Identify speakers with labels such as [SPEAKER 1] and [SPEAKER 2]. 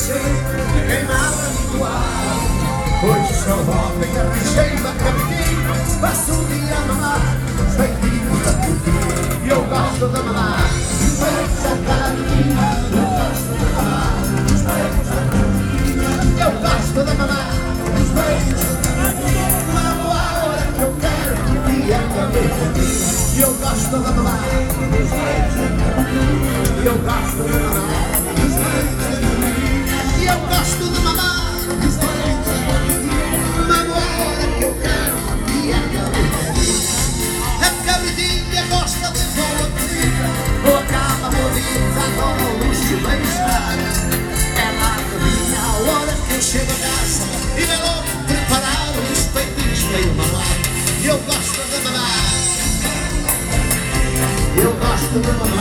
[SPEAKER 1] sempre queimava no ar. Hoje sou homem, arranjei uma caminho, passo o dia a mamar os peitinhos da Tupi. E eu gosto de mamar os peitos da Tupi. Eu gosto de mamar os peitos da Tupi. Eu gosto de mamar os peitos da Tupi. Mamo a hora que eu quero e a cabeça minha. E eu gosto de mamar os peitos da Tupi. Eu gosto de mamar os peitos da Tupi. E eu gosto de mamar os peitos da Tupi. Mamo a hora que eu quero e a cabeça minha. A cabridinha gosta de boa comida, boa cama, boa vida, adora o luxo e bem-estar. Ela adivinha a hora que eu chego a casa e vem logo preparar os peitinhos para eu mamar. Eu gosto de mamar. Eu gosto de mamar.